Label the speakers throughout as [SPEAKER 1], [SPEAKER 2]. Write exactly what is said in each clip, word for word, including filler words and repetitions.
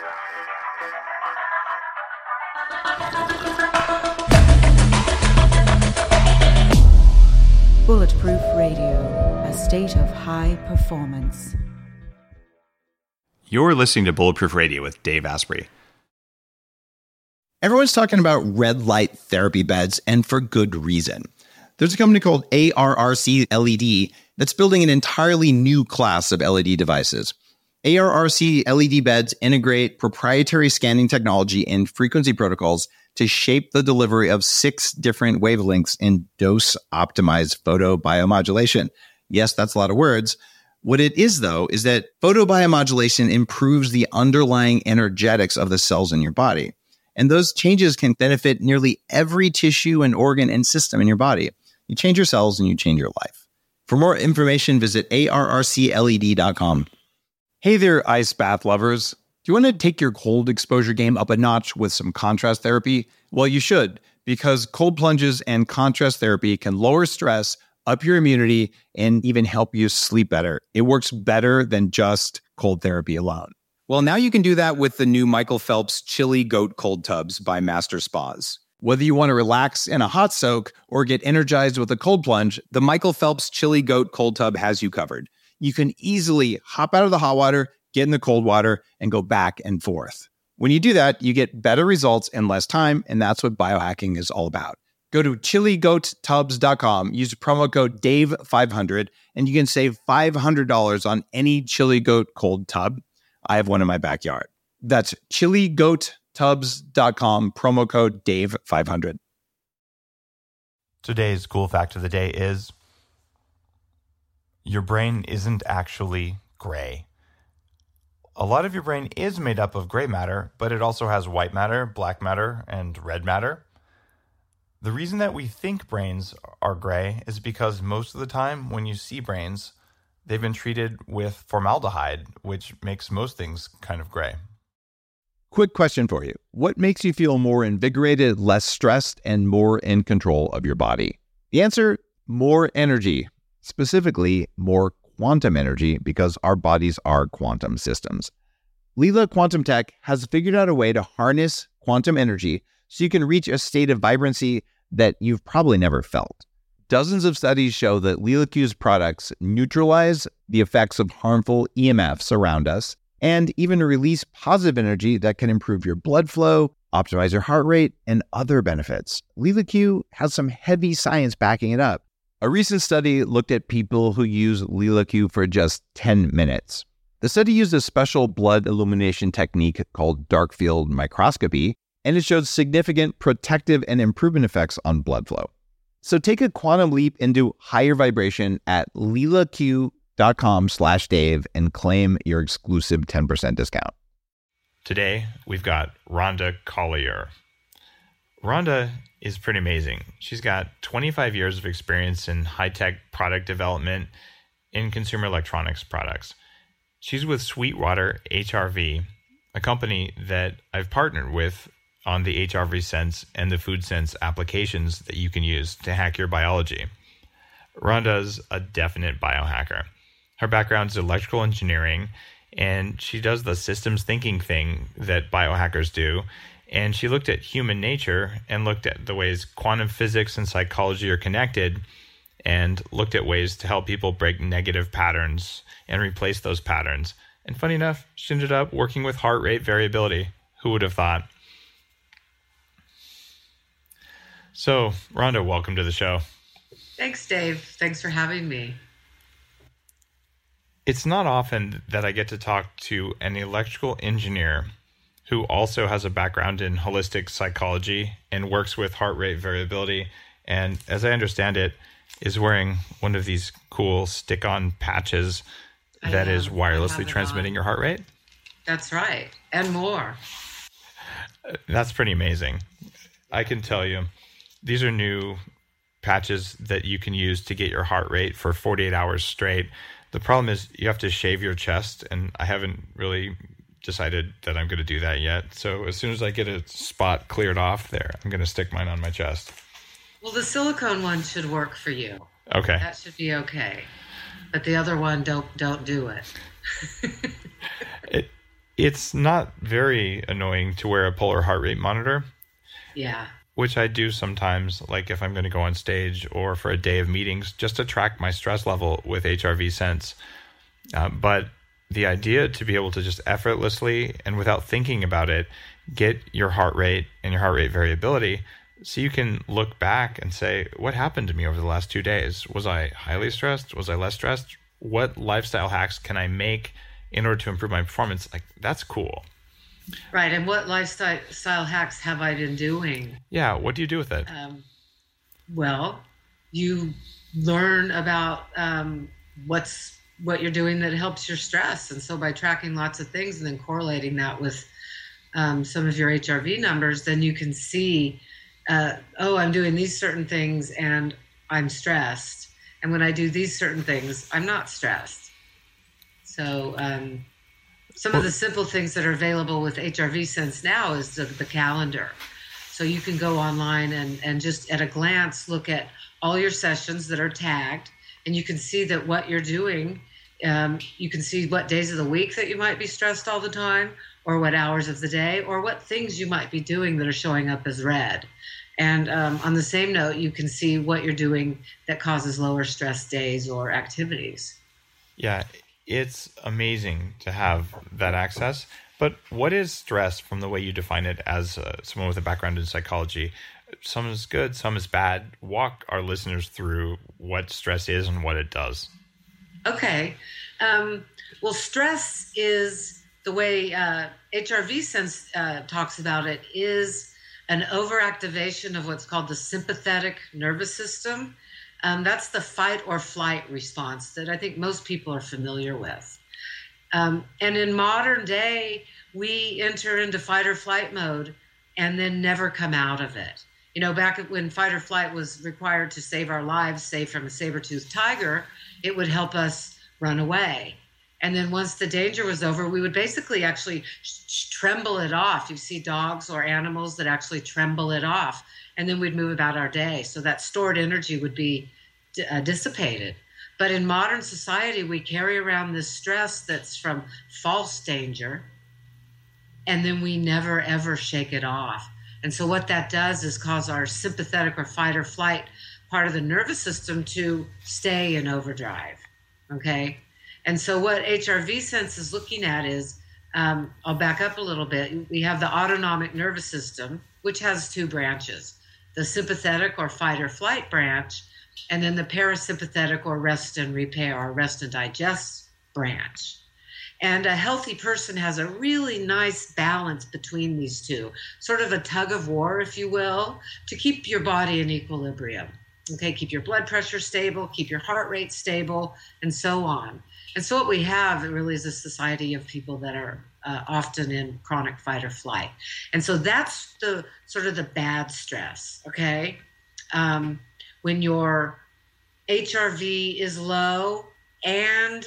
[SPEAKER 1] Bulletproof Radio, a state of high performance.
[SPEAKER 2] You're listening to Bulletproof Radio with Dave Asprey.
[SPEAKER 3] Everyone's talking about red light therapy beds, and for good reason. There's a company called A R R C L E D that's building an entirely new class of L E D devices. A R R C L E D beds integrate proprietary scanning technology and frequency protocols to shape the delivery of six different wavelengths in dose-optimized photobiomodulation. Yes, that's a lot of words. What it is, though, is that photobiomodulation improves the underlying energetics of the cells in your body. And those changes can benefit nearly every tissue and organ and system in your body. You change your cells and you change your life. For more information, visit A R R C L E D dot com.
[SPEAKER 4] Hey there, ice bath lovers. Do you want to take your cold exposure game up a notch with some contrast therapy? Well, you should, because cold plunges and contrast therapy can lower stress, up your immunity, and even help you sleep better. It works better than just cold therapy alone. Well, now you can do that with the new Michael Phelps Chili Goat Cold Tubs by Master Spas. Whether you want to relax in a hot soak or get energized with a cold plunge, the Michael Phelps Chili Goat Cold Tub has you covered. You can easily hop out of the hot water, get in the cold water, and go back and forth. When you do that, you get better results in less time, and that's what biohacking is all about. Go to chili goat tubs dot com, use promo code Dave five hundred, and you can save five hundred dollars on any Chili Goat cold tub. I have one in my backyard. That's chili goat tubs dot com, promo code Dave five hundred.
[SPEAKER 5] Today's cool fact of the day is your brain isn't actually gray. A lot of your brain is made up of gray matter, but it also has white matter, black matter, and red matter. The reason that we think brains are gray is because most of the time when you see brains, they've been treated with formaldehyde, which makes most things kind of gray.
[SPEAKER 4] Quick question for you. What makes you feel more invigorated, less stressed, and more in control of your body? The answer, more energy. Specifically, more quantum energy, because our bodies are quantum systems. Leela Quantum Tech has figured out a way to harness quantum energy so you can reach a state of vibrancy that you've probably never felt. Dozens of studies show that LeelaQ's products neutralize the effects of harmful E M Fs around us and even release positive energy that can improve your blood flow, optimize your heart rate, and other benefits. LeelaQ has some heavy science backing it up. A recent study looked at people who use LeelaQ for just ten minutes. The study used a special blood illumination technique called dark field microscopy, and it showed significant protective and improvement effects on blood flow. So take a quantum leap into higher vibration at leelaq dot com slash Dave and claim your exclusive ten percent discount.
[SPEAKER 5] Today, we've got Rhonda Collier. Rhonda is pretty amazing. She's got twenty-five years of experience in high-tech product development in consumer electronics products. She's with Sweetwater H R V, a company that I've partnered with on the H R V Sense and the Food Sense applications that you can use to hack your biology. Rhonda's a definite biohacker. Her background is electrical engineering, and she does the systems thinking thing that biohackers do. And she looked at human nature and looked at the ways quantum physics and psychology are connected and looked at ways to help people break negative patterns and replace those patterns. And funny enough, she ended up working with heart rate variability. Who would have thought? So, Rhonda, welcome to the show.
[SPEAKER 6] Thanks, Dave. Thanks for having me.
[SPEAKER 5] It's not often that I get to talk to an electrical engineer who also has a background in holistic psychology and works with heart rate variability. And as I understand it, is wearing one of these cool stick-on patches I that is wirelessly transmitting your heart rate?
[SPEAKER 6] That's right. And more.
[SPEAKER 5] That's pretty amazing. I can tell you, these are new patches that you can use to get your heart rate for forty-eight hours straight. The problem is you have to shave your chest, and I haven't really decided that I'm going to do that yet. So as soon as I get a spot cleared off there, I'm going to stick mine on my chest.
[SPEAKER 6] Well, the silicone one should work for you.
[SPEAKER 5] Okay.
[SPEAKER 6] That should be okay. But the other one, don't don't do it.
[SPEAKER 5] it It's not very annoying to wear a polar heart rate monitor.
[SPEAKER 6] Yeah.
[SPEAKER 5] Which I do sometimes, like if I'm going to go on stage or for a day of meetings, just to track my stress level with H R V Sense. Uh, but the idea to be able to just effortlessly and without thinking about it, get your heart rate and your heart rate variability, so you can look back and say, what happened to me over the last two days? Was I highly stressed? Was I less stressed? What lifestyle hacks can I make in order to improve my performance? Like, that's cool.
[SPEAKER 6] Right. And what lifestyle style hacks have I been doing?
[SPEAKER 5] Yeah. What do you do with it?
[SPEAKER 6] Um, well, you learn about um, what's what you're doing that helps your stress. And so by tracking lots of things and then correlating that with um, some of your H R V numbers, then you can see, uh, oh, I'm doing these certain things and I'm stressed. And when I do these certain things, I'm not stressed. So um, some of the simple things that are available with H R V Sense now is the, the calendar. So you can go online and, and just at a glance look at all your sessions that are tagged, and you can see that what you're doing, um, you can see what days of the week that you might be stressed all the time, or what hours of the day, or what things you might be doing that are showing up as red. And um, on the same note, you can see what you're doing that causes lower stress days or activities.
[SPEAKER 5] Yeah, it's amazing to have that access. But what is stress from the way you define it as uh, someone with a background in psychology? Some is good, some is bad. Walk our listeners through what stress is and what it does.
[SPEAKER 6] Okay. Um, well, stress is the way uh, H R V Sense uh, talks about it is an overactivation of what's called the sympathetic nervous system. Um, that's the fight or flight response that I think most people are familiar with. Um, and in modern day, we enter into fight or flight mode and then never come out of it. You know, back when fight or flight was required to save our lives, say from a saber-toothed tiger, it would help us run away. And then once the danger was over, we would basically actually sh- tremble it off. You see dogs or animals that actually tremble it off, and then we'd move about our day. So that stored energy would be d- uh, dissipated. But in modern society, we carry around this stress that's from false danger, and then we never, ever shake it off. And so what that does is cause our sympathetic or fight or flight part of the nervous system to stay in overdrive, okay? And so what H R V Sense is looking at is, um, I'll back up a little bit. We have the autonomic nervous system, which has two branches, the sympathetic or fight or flight branch, and then the parasympathetic or rest and repair or rest and digest branch. And a healthy person has a really nice balance between these two, sort of a tug of war, if you will, to keep your body in equilibrium. Okay, keep your blood pressure stable, keep your heart rate stable, and so on. And so what we have really is a society of people that are uh, often in chronic fight or flight. And so that's the sort of the bad stress, okay? Um, when your H R V is low and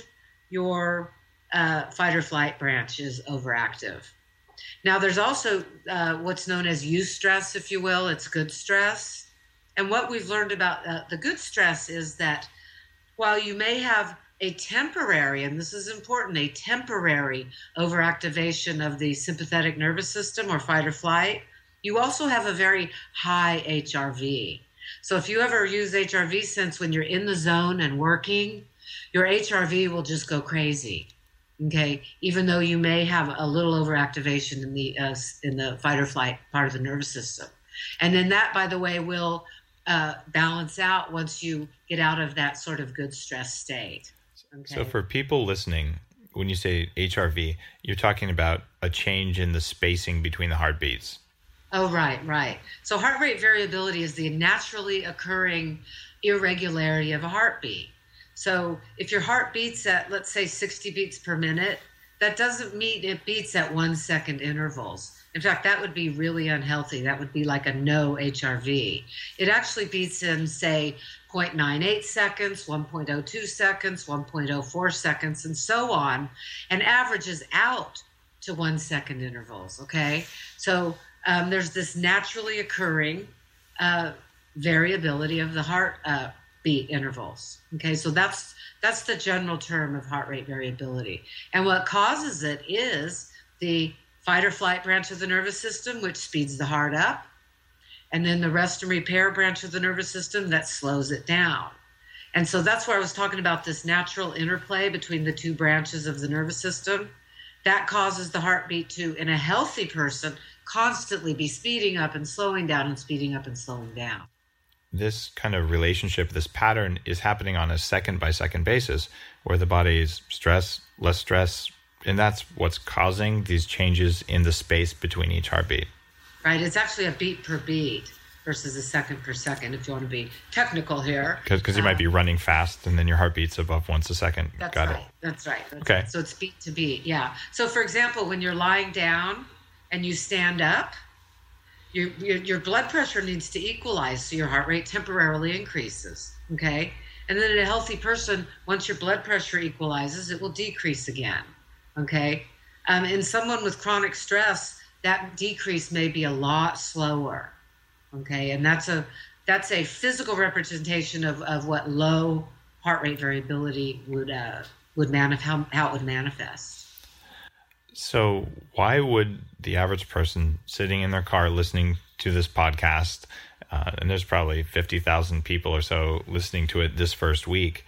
[SPEAKER 6] your uh, fight or flight branch is overactive. Now, there's also uh, what's known as eustress, if you will. It's good stress. And what we've learned about uh, the good stress is that while you may have a temporary, and this is important, a temporary overactivation of the sympathetic nervous system or fight or flight, you also have a very high H R V. So if you ever use H R V Sense when you're in the zone and working, your H R V will just go crazy, okay? Even though you may have a little overactivation in the uh, in the fight or flight part of the nervous system. And then that, by the way, will uh, balance out once you get out of that sort of good stress state. Okay.
[SPEAKER 5] So for people listening, when you say H R V, you're talking about a change in the spacing between the heartbeats.
[SPEAKER 6] Oh, right, right. So heart rate variability is the naturally occurring irregularity of a heartbeat. So if your heart beats at, let's say, sixty beats per minute, that doesn't mean it beats at one second intervals. In fact, that would be really unhealthy. That would be like a no H R V. It actually beats in, say, zero point nine eight seconds, one point zero two seconds, one point zero four seconds, and so on, and averages out to one second intervals, okay? So um, there's this naturally occurring uh, variability of the heart uh, beat intervals, okay? So that's that's the general term of heart rate variability. And what causes it is the fight or flight branch of the nervous system, which speeds the heart up, and then the rest and repair branch of the nervous system that slows it down. And so that's where I was talking about this natural interplay between the two branches of the nervous system. That causes the heartbeat to, in a healthy person, constantly be speeding up and slowing down and speeding up and slowing down.
[SPEAKER 5] This kind of relationship, this pattern is happening on a second by second basis where the body is stress, less stress, and that's what's causing these changes in the space between each heartbeat.
[SPEAKER 6] Right. It's actually a beat per beat versus a second per second, if you want to be technical here.
[SPEAKER 5] Because you um, might be running fast and then your heartbeat's above once a second.
[SPEAKER 6] That's
[SPEAKER 5] Got
[SPEAKER 6] right.
[SPEAKER 5] it.
[SPEAKER 6] That's right. That's
[SPEAKER 5] okay.
[SPEAKER 6] Right. So it's beat to beat. Yeah. So for example, when you're lying down and you stand up, your, your, your blood pressure needs to equalize so your heart rate temporarily increases. Okay. And then in a healthy person, once your blood pressure equalizes, it will decrease again. Okay. Um, in someone with chronic stress, that decrease may be a lot slower. Okay, and that's a that's a physical representation of, of what low heart rate variability would uh, would manif- how, how it would manifest.
[SPEAKER 5] So why would the average person sitting in their car listening to this podcast, uh, and there's probably fifty thousand people or so listening to it this first week,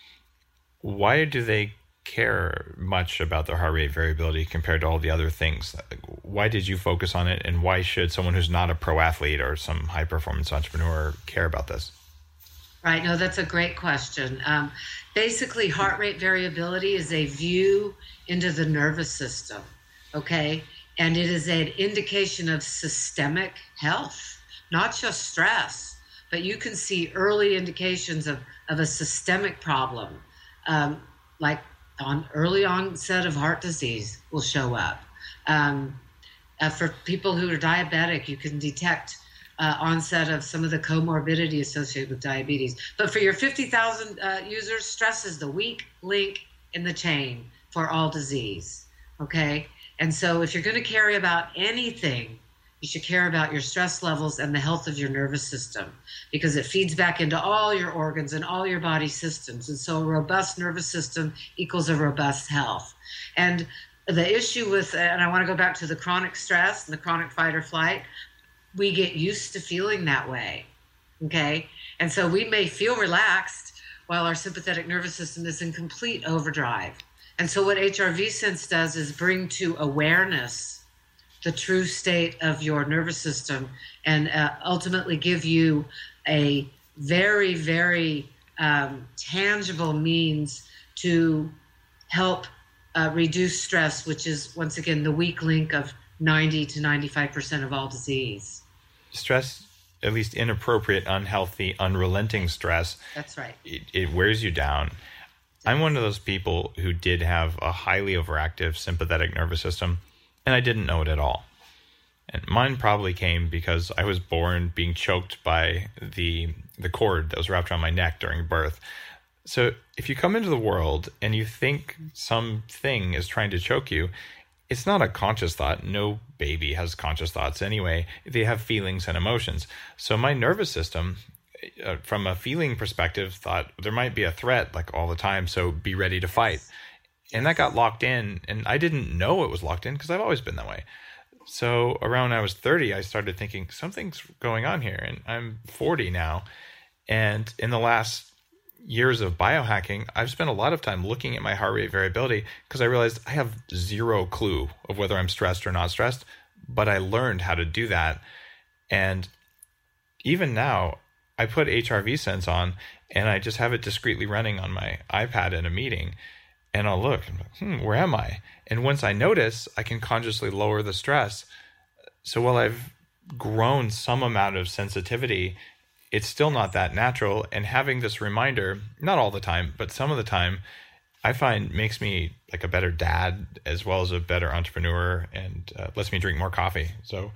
[SPEAKER 5] why do they care much about their heart rate variability compared to all the other things? Why did you focus on it, and why should someone who's not a pro athlete or some high performance entrepreneur care about this?
[SPEAKER 6] Right. No, that's a great question. Um, basically, heart rate variability is a view into the nervous system. Okay. And it is an indication of systemic health, not just stress, but you can see early indications of, of a systemic problem, um, like on early onset of heart disease will show up. Um, uh, for people who are diabetic, you can detect uh, onset of some of the comorbidity associated with diabetes. But for your fifty thousand uh, users, stress is the weak link in the chain for all disease, okay? And so if you're gonna care about anything, you should care about your stress levels and the health of your nervous system, because it feeds back into all your organs and all your body systems. And so a robust nervous system equals a robust health. And the issue with, and I want to go back to the chronic stress and the chronic fight or flight, we get used to feeling that way, okay? And so we may feel relaxed while our sympathetic nervous system is in complete overdrive. And so what H R V Sense does is bring to awareness the true state of your nervous system, and uh, ultimately give you a very, very um, tangible means to help uh, reduce stress, which is, once again, the weak link of ninety to ninety-five percent of all disease.
[SPEAKER 5] Stress, at least inappropriate, unhealthy, unrelenting stress.
[SPEAKER 6] That's right.
[SPEAKER 5] It, it wears you down. I'm one of those people who did have a highly overactive sympathetic nervous system, and I didn't know it at all. And mine probably came because I was born being choked by the the cord that was wrapped around my neck during birth. So if you come into the world and you think something is trying to choke you, it's not a conscious thought. No baby has conscious thoughts anyway. They have feelings and emotions. So my nervous system, uh, from a feeling perspective, thought there might be a threat like all the time, so be ready to fight. And that got locked in, and I didn't know it was locked in because I've always been that way. So around when I was thirty, I started thinking something's going on here, and I'm forty now. And in the last years of biohacking, I've spent a lot of time looking at my heart rate variability because I realized I have zero clue of whether I'm stressed or not stressed, but I learned how to do that. And even now, I put H R V Sense on, and I just have it discreetly running on my iPad in a meeting. And I'll look, and like, hmm, where am I? And once I notice, I can consciously lower the stress. So while I've grown some amount of sensitivity, it's still not that natural. And having this reminder, not all the time, but some of the time, I find makes me like a better dad as well as a better entrepreneur, and uh, lets me drink more coffee. So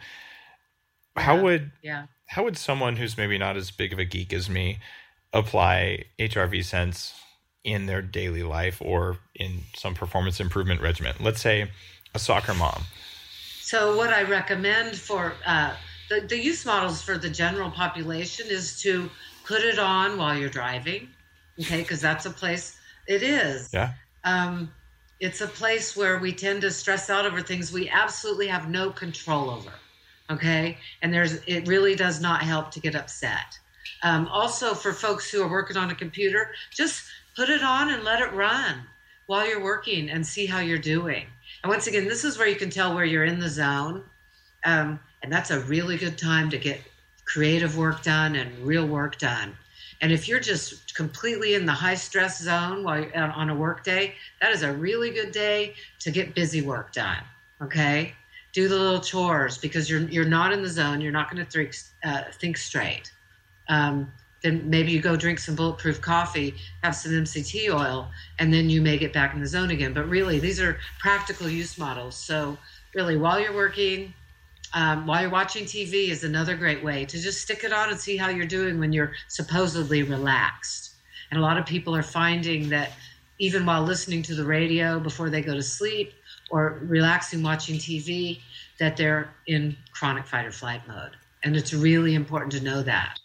[SPEAKER 5] how
[SPEAKER 6] yeah.
[SPEAKER 5] would
[SPEAKER 6] yeah.
[SPEAKER 5] how would someone who's maybe not as big of a geek as me apply H R V Sense in their daily life or in some performance improvement regimen? Let's say a soccer mom.
[SPEAKER 6] So what I recommend for uh, the, the use models for the general population is to put it on while you're driving, okay, because that's a place it is.
[SPEAKER 5] Yeah.
[SPEAKER 6] Um, It's a place where we tend to stress out over things we absolutely have no control over. Okay. And there's, it really does not help to get upset. Um, also, for folks who are working on a computer, just put it on and let it run while you're working and see how you're doing. And once again, this is where you can tell where you're in the zone. Um, and that's a really good time to get creative work done and real work done. And if you're just completely in the high stress zone while you're on a work day, that is a really good day to get busy work done. Okay. Do the little chores because you're, you're not in the zone. You're not going to think, uh, think straight. Um, then maybe you go drink some bulletproof coffee, have some M C T oil, and then you may get back in the zone again. But really, these are practical use models. So really, while you're working, um, while you're watching T V is another great way to just stick it on and see how you're doing when you're supposedly relaxed. And a lot of people are finding that even while listening to the radio before they go to sleep or relaxing watching T V, that they're in chronic fight or flight mode. And it's really important to know that.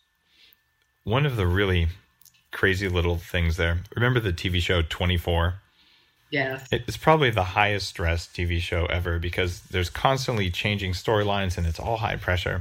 [SPEAKER 5] One of the really crazy little things there, remember the T V show twenty-four?
[SPEAKER 6] Yes.
[SPEAKER 5] It's probably the highest stress T V show ever because there's constantly changing storylines and it's all high pressure.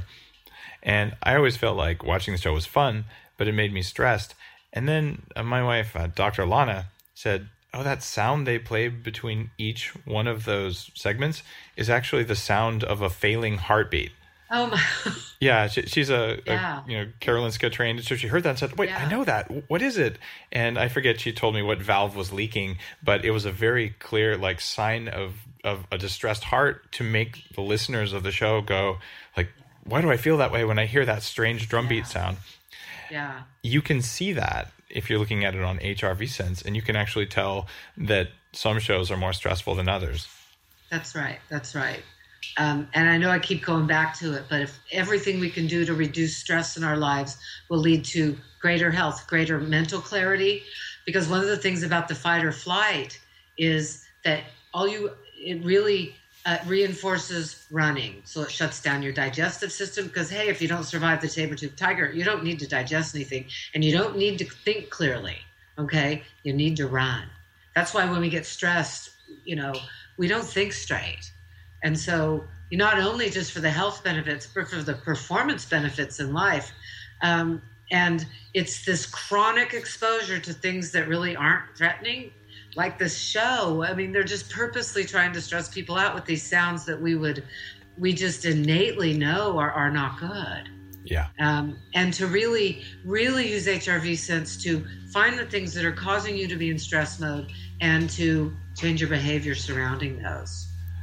[SPEAKER 5] And I always felt like watching the show was fun, but it made me stressed. And then uh, my wife, uh, Doctor Lana, said, oh, that sound they play between each one of those segments is actually the sound of a failing heartbeat.
[SPEAKER 6] Oh my!
[SPEAKER 5] Yeah, she, she's a,
[SPEAKER 6] yeah.
[SPEAKER 5] a you know Karolinska trained, so she heard that and said, "Wait,
[SPEAKER 6] yeah.
[SPEAKER 5] I know that. What is it?" And I forget. She told me what valve was leaking, but it was a very clear like sign of of a distressed heart to make the listeners of the show go like, "Why do I feel that way when I hear that strange drum beat
[SPEAKER 6] yeah.
[SPEAKER 5] sound?"
[SPEAKER 6] Yeah,
[SPEAKER 5] you can see that if you're looking at it on H R V Sense, and you can actually tell that some shows are more stressful than others.
[SPEAKER 6] That's right. That's right. Um, and I know I keep going back to it, but if everything we can do to reduce stress in our lives will lead to greater health, greater mental clarity, because one of the things about the fight or flight is that all you, it really uh, reinforces running. So it shuts down your digestive system because, hey, if you don't survive the saber-toothed tiger, you don't need to digest anything and you don't need to think clearly, okay? You need to run. That's why when we get stressed, you know, we don't think straight. And so not only just for the health benefits, but for the performance benefits in life. Um, and it's this chronic exposure to things that really aren't threatening, like this show. I mean, they're just purposely trying to stress people out with these sounds that we would, we just innately know are, are not good.
[SPEAKER 5] Yeah.
[SPEAKER 6] Um, and to really, really use H R V Sense to find the things that are causing you to be in stress mode and to change your behavior surrounding those.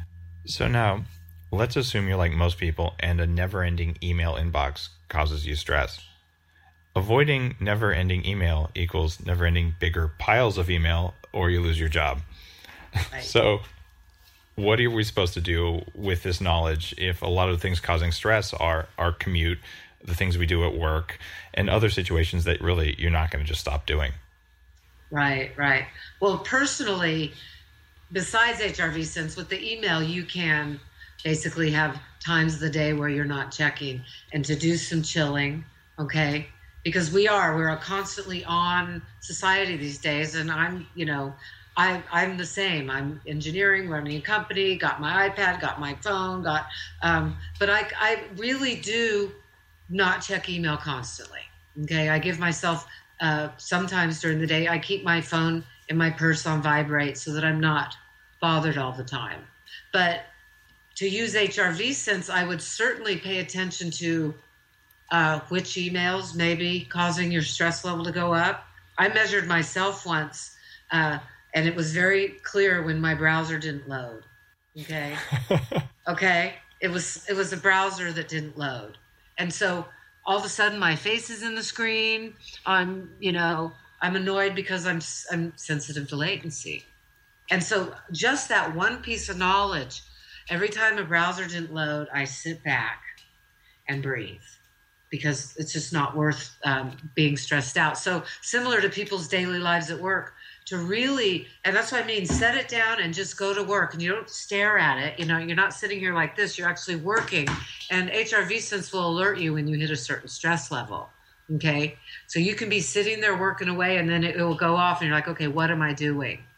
[SPEAKER 5] So now, let's assume you're like most people and a never-ending email inbox causes you stress. Avoiding never-ending email equals never-ending bigger piles of email or you lose your job.
[SPEAKER 6] Right.
[SPEAKER 5] So what are we supposed to do with this knowledge if a lot of the things causing stress are our commute, the things we do at work, and other situations that really you're not going to just stop doing?
[SPEAKER 6] Right, right. Well, personally, besides H R V Sense, with the email, you can basically have times of the day where you're not checking and to do some chilling, okay? Because we are, we're a constantly on society these days. And I'm, you know, I, I'm the same. I'm engineering, running a company, got my iPad, got my phone, got, um, but I, I really do not check email constantly, okay? I give myself, uh, sometimes during the day, I keep my phone in my purse on vibrate so that I'm not bothered all the time. But to use H R V Sense, I would certainly pay attention to uh, which emails may be causing your stress level to go up. I measured myself once, uh, and it was very clear when my browser didn't load. Okay, okay, it was it was a browser that didn't load, and so all of a sudden my face is in the screen. I'm, you know, I'm annoyed because I'm I'm sensitive to latency. And so just that one piece of knowledge, every time a browser didn't load, I sit back and breathe because it's just not worth um, being stressed out. So similar to people's daily lives at work, to really, and that's what I mean, set it down and just go to work and you don't stare at it. You know, you're not sitting here like this, you're actually working, and H R V Sense will alert you when you hit a certain stress level. Okay. So you can be sitting there working away and then it, it will go off and you're like, okay, what am I doing?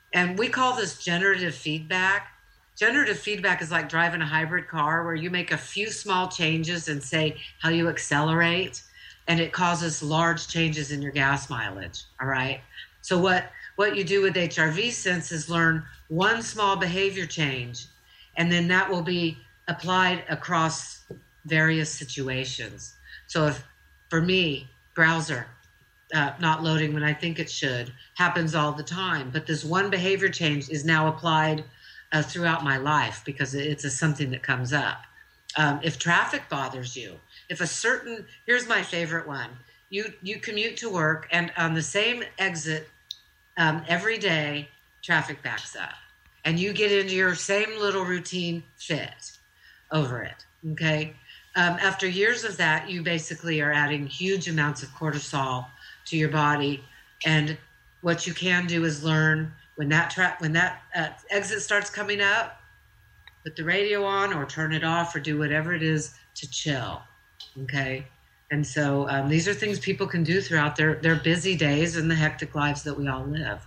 [SPEAKER 6] And we call this generative feedback. Generative feedback is like driving a hybrid car where you make a few small changes and say how you accelerate, and it causes large changes in your gas mileage, all right? So what, what you do with H R V Sense is learn one small behavior change, and then that will be applied across various situations. So if, for me, browser uh, not loading when I think it should happens all the time, but this one behavior change is now applied uh, throughout my life because it's a, something that comes up. Um, if traffic bothers you, if a certain, here's my favorite one, you, you commute to work and on the same exit um, every day, traffic backs up and you get into your same little routine fit over it, okay? Um, after years of that, you basically are adding huge amounts of cortisol to your body. And what you can do is learn when that tra- when that uh, exit starts coming up, put the radio on or turn it off or do whatever it is to chill, okay? And so um, these are things people can do throughout their, their busy days and the hectic lives that we all live.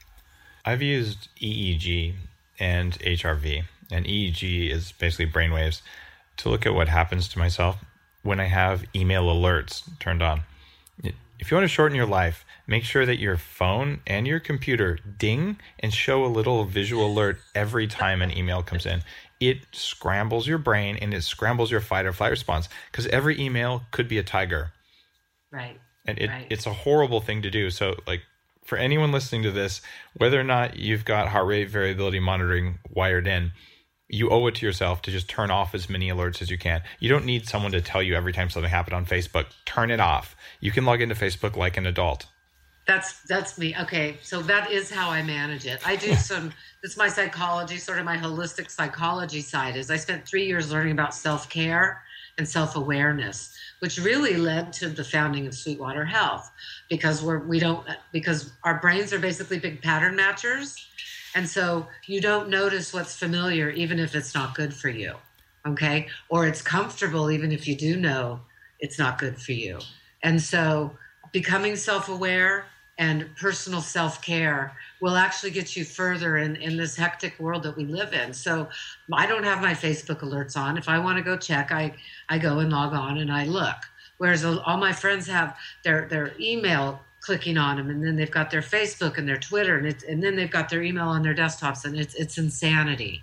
[SPEAKER 5] I've used E E G and H R V, and E E G is basically brainwaves, to look at what happens to myself when I have email alerts turned on. If you want to shorten your life, make sure that your phone and your computer ding and show a little visual alert every time an email comes in. It scrambles your brain and it scrambles your fight or flight response because every email could be a tiger.
[SPEAKER 6] Right.
[SPEAKER 5] And it,
[SPEAKER 6] right.
[SPEAKER 5] it's a horrible thing to do. So like for anyone listening to this, whether or not you've got heart rate variability monitoring wired in, you owe it to yourself to just turn off as many alerts as you can. You don't need someone to tell you every time something happened on Facebook. Turn it off. You can log into Facebook like an adult.
[SPEAKER 6] That's that's me. Okay, so that is how I manage it. I do some, that's my psychology, sort of my holistic psychology side is I spent three years learning about self-care and self-awareness, which really led to the founding of Sweetwater Health because we're, we don't, because our brains are basically big pattern matchers. And so you don't notice what's familiar, even if it's not good for you, okay? Or it's comfortable, even if you do know it's not good for you. And so becoming self-aware and personal self-care will actually get you further in, in this hectic world that we live in. So I don't have my Facebook alerts on. If I want to go check, I, I go and log on and I look. Whereas all my friends have their, their email clicking on them, and then they've got their Facebook and their Twitter, and it's, and then they've got their email on their desktops, and it's it's insanity.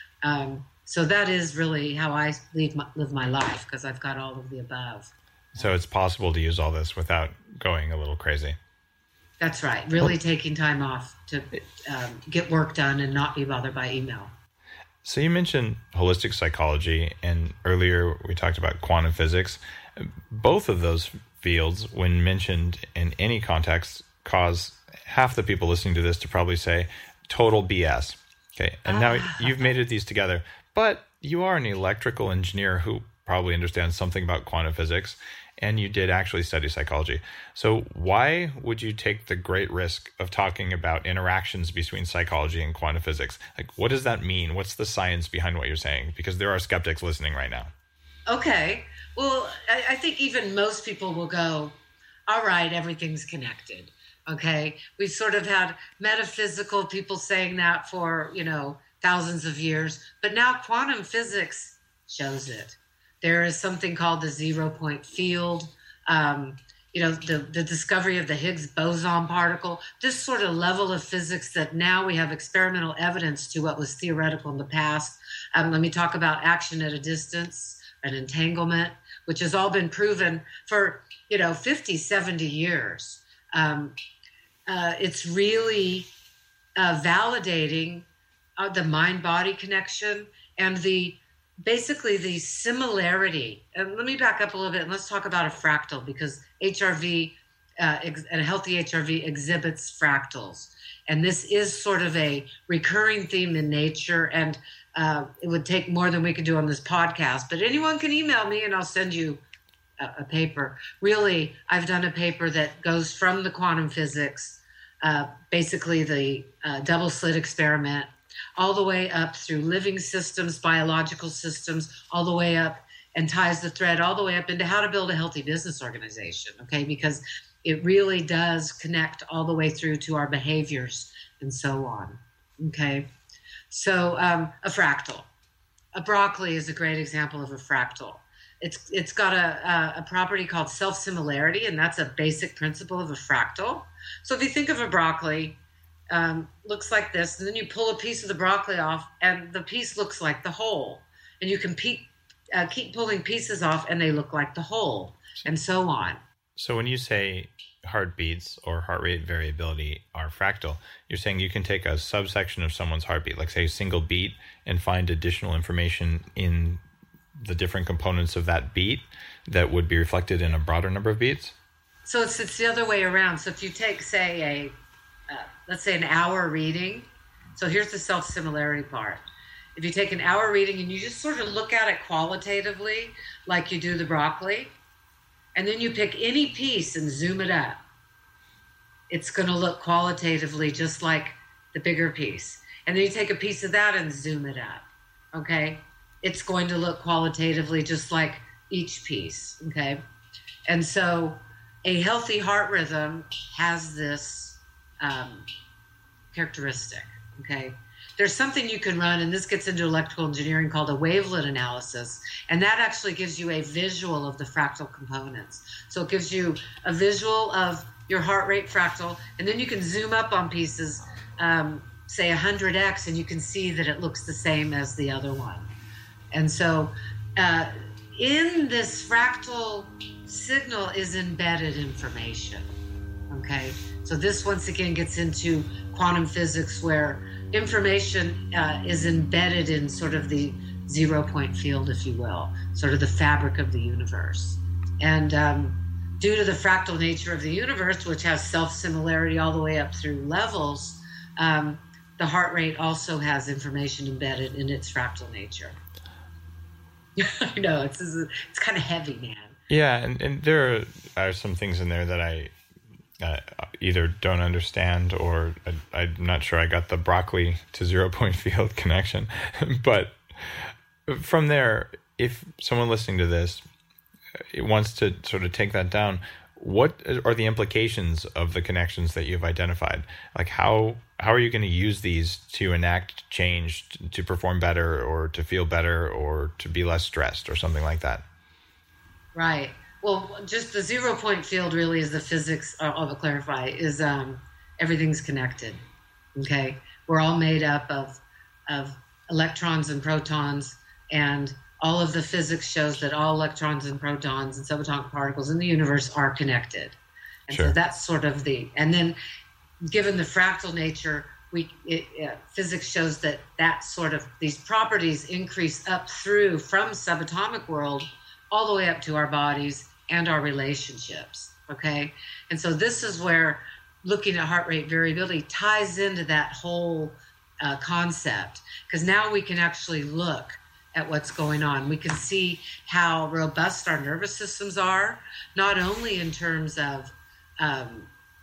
[SPEAKER 6] Um, so that is really how I live my, live my life because I've got all of the above.
[SPEAKER 5] So it's possible to use all this without going a little crazy.
[SPEAKER 6] That's right. Really taking time off to um, get work done and not be bothered by email.
[SPEAKER 5] So you mentioned holistic psychology, and earlier we talked about quantum physics. Both of those fields, when mentioned in any context, cause half the people listening to this to probably say total B S. Okay, and now you've mated these together, but you are an electrical engineer who probably understands something about quantum physics, and you did actually study psychology. So why would you take the great risk of talking about interactions between psychology and quantum physics? Like, what does that mean? What's the science behind what you're saying? Because there are skeptics listening right now.
[SPEAKER 6] Okay. Well, I, I think even most people will go, all right, everything's connected. Okay. We've sort of had metaphysical people saying that for, you know, thousands of years, but now quantum physics shows it. There is something called the zero point field. Um, you know, the, the discovery of the Higgs boson particle, this sort of level of physics that now we have experimental evidence to what was theoretical in the past. Um, let me talk about action at a distance, an entanglement, which has all been proven for, you know, fifty, seventy years. Um, uh, it's really uh, validating uh, the mind-body connection and the basically the similarity. And let me back up a little bit and let's talk about a fractal because H R V uh, ex- and a healthy H R V exhibits fractals. And this is sort of a recurring theme in nature, and uh, it would take more than we could do on this podcast. But anyone can email me, and I'll send you a, a paper. Really, I've done a paper that goes from the quantum physics, uh, basically the uh, double slit experiment, all the way up through living systems, biological systems, all the way up, and ties the thread all the way up into how to build a healthy business organization, okay? Because it really does connect all the way through to our behaviors and so on. Okay. So um, a fractal. A broccoli is a great example of a fractal. It's it's got a, a, a property called self-similarity, and that's a basic principle of a fractal. So if you think of a broccoli, um, looks like this, and then you pull a piece of the broccoli off, and the piece looks like the whole. And you can pe- uh, keep pulling pieces off, and they look like the whole, and so on.
[SPEAKER 5] So when you say heartbeats or heart rate variability are fractal, you're saying you can take a subsection of someone's heartbeat, like say a single beat, and find additional information in the different components of that beat that would be reflected in a broader number of beats?
[SPEAKER 6] So it's, it's the other way around. So if you take, say, a, uh, let's say an hour reading, so here's the self-similarity part. If you take an hour reading and you just sort of look at it qualitatively, like you do the broccoli, and then you pick any piece and zoom it up, it's going to look qualitatively just like the bigger piece. And then you take a piece of that and zoom it up, okay? It's going to look qualitatively just like each piece, okay? And so a healthy heart rhythm has this um, characteristic, okay? There's something you can run, and this gets into electrical engineering, called a wavelet analysis, and that actually gives you a visual of the fractal components. So it gives you a visual of your heart rate fractal, and then you can zoom up on pieces, um, say one hundred x, and you can see that it looks the same as the other one. And so uh, in this fractal signal is embedded information, okay? So this once again gets into quantum physics, where information uh, is embedded in sort of the zero point field, if you will, sort of the fabric of the universe. And um, due to the fractal nature of the universe, which has self-similarity all the way up through levels, um, the heart rate also has information embedded in its fractal nature. I know, it's it's kind of heavy, man.
[SPEAKER 5] Yeah, and, and there are some things in there that I uh, either don't understand, or I, I'm not sure I got the broccoli to zero point field connection. But from there, if someone listening to this wants to sort of take that down, what are the implications of the connections that you've identified? Like how how are you going to use these to enact change, to perform better, or to feel better, or to be less stressed, or something like that?
[SPEAKER 6] Right. Well, just the zero point field really is the physics. I'll clarify. Is um, everything's connected. Okay, we're all made up of of electrons and protons, and all of the physics shows that all electrons and protons and subatomic particles in the universe are connected. And
[SPEAKER 5] Sure.
[SPEAKER 6] so that's sort of the, and then given the fractal nature, we it, uh, physics shows that that sort of, these properties increase up through from subatomic world all the way up to our bodies and our relationships, okay? And so this is where looking at heart rate variability ties into that whole uh, concept, because now we can actually look at what's going on. We can see how robust our nervous systems are, not only in terms of um,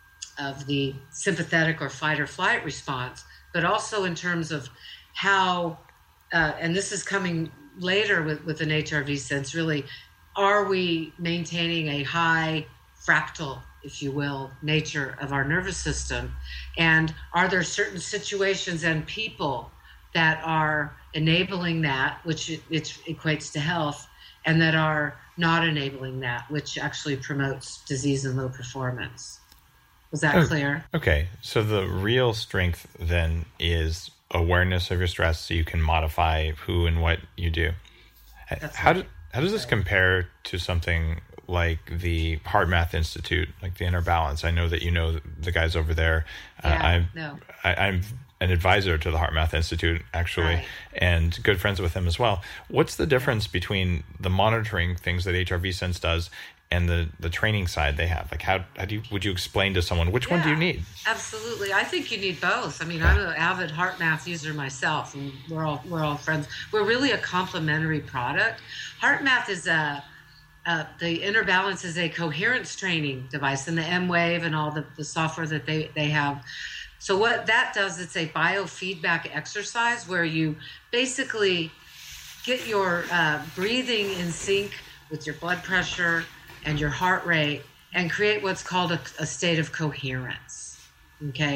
[SPEAKER 6] of the sympathetic or fight or flight response, but also in terms of how, uh, and this is coming later with, with an H R V sense, really, are we maintaining a high fractal, if you will, nature of our nervous system? And are there certain situations and people that are enabling that, which it, it equates to health, and that are not enabling that, which actually promotes disease and low performance? Was that
[SPEAKER 5] Oh,
[SPEAKER 6] clear?
[SPEAKER 5] Okay, so the real strength then is awareness of your stress, so you can modify who and what you do.
[SPEAKER 6] That's
[SPEAKER 5] How
[SPEAKER 6] right.
[SPEAKER 5] do, how does this compare to something like the HeartMath Institute, like the Inner Balance? I know that you know the guys over there.
[SPEAKER 6] Yeah,
[SPEAKER 5] uh, I'm,
[SPEAKER 6] no.
[SPEAKER 5] I, I'm an advisor to the HeartMath Institute, actually,
[SPEAKER 6] Right.
[SPEAKER 5] and good friends with them as well. What's the difference between the monitoring things that H R V Sense does and the, the training side they have? Like, how, how do you, would you explain to someone, which one do you
[SPEAKER 6] Yeah,
[SPEAKER 5] need?
[SPEAKER 6] Absolutely. I think you need both. I mean, I'm an avid HeartMath user myself, and we're all we're all friends. We're really a complementary product. HeartMath is a uh, the Inner Balance is a coherence training device, and the M-Wave and all the, the software that they, they have. So what that does, it's a biofeedback exercise where you basically get your uh, breathing in sync with your blood pressure and your heart rate, and create what's called a, a state of coherence, okay?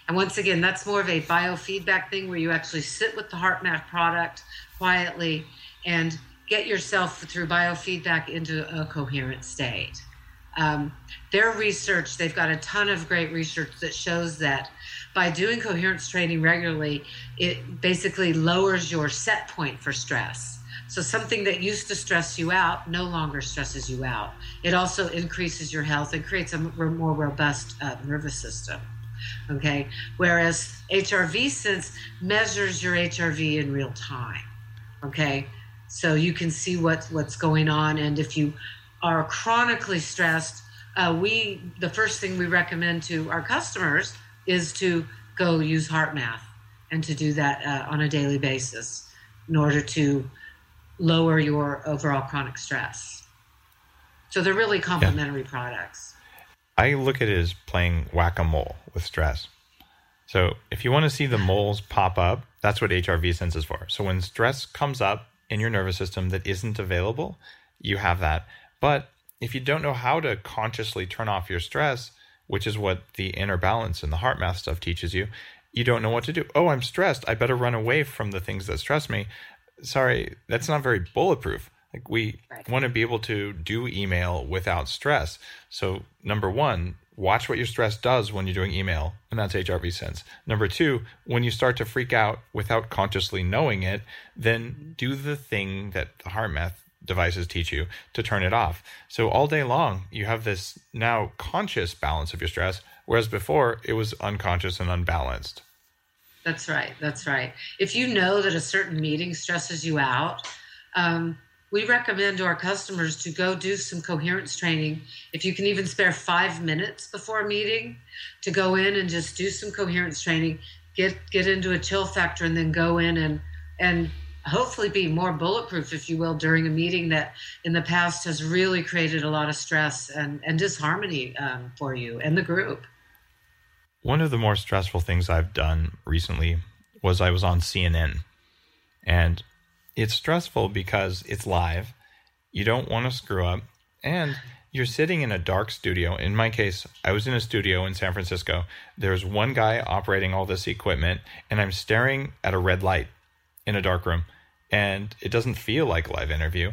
[SPEAKER 6] And once again, that's more of a biofeedback thing where you actually sit with the HeartMath product quietly and get yourself through biofeedback into a coherent state. Um, their research, they've got a ton of great research that shows that by doing coherence training regularly, it basically lowers your set point for stress. So something that used to stress you out no longer stresses you out. It also increases your health and creates a more robust uh, nervous system. Okay, whereas H R V Sense measures your H R V in real time. Okay, so you can see what, what's going on, and if you are chronically stressed, uh, we the first thing we recommend to our customers is to go use HeartMath and to do that uh, on a daily basis in order to lower your overall chronic stress. So they're really complementary yeah. products.
[SPEAKER 5] I look at it as playing whack-a-mole with stress. So if you want to see the moles pop up, that's what H R V Sense is for. So when stress comes up in your nervous system that isn't available, you have that. But if you don't know how to consciously turn off your stress, which is what the inner balance and the HeartMath stuff teaches you, you don't know what to do. Oh, I'm stressed. I better run away from the things that stress me. Sorry, that's not very bulletproof. Like we right. want to be able to do email without stress. So number one, watch what your stress does when you're doing email, and that's H R V Sense. Number two, when you start to freak out without consciously knowing it, then do the thing that the HeartMath devices teach you to turn it off. So all day long, you have this now conscious balance of your stress, whereas before it was unconscious and unbalanced.
[SPEAKER 6] That's right. That's right. If you know that a certain meeting stresses you out, um, we recommend to our customers to go do some coherence training. If you can even spare five minutes before a meeting to go in and just do some coherence training, get get into a chill factor, and then go in and and hopefully be more bulletproof, if you will, during a meeting that in the past has really created a lot of stress and, and disharmony um, for you and the group.
[SPEAKER 5] One of the more stressful things I've done recently was I was on C N N. And it's stressful because it's live. You don't want to screw up. And you're sitting in a dark studio. In my case, I was in a studio in San Francisco. There's one guy operating all this equipment, and I'm staring at a red light in a dark room. And it doesn't feel like a live interview.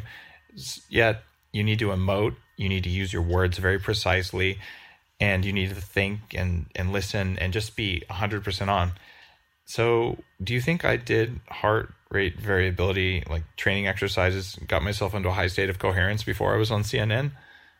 [SPEAKER 5] Yet you need to emote. You need to use your words very precisely. And you need to think and, and listen and just be one hundred percent on. So do you think I did heart rate variability, like training exercises, got myself into a high state of coherence before I was on C N N?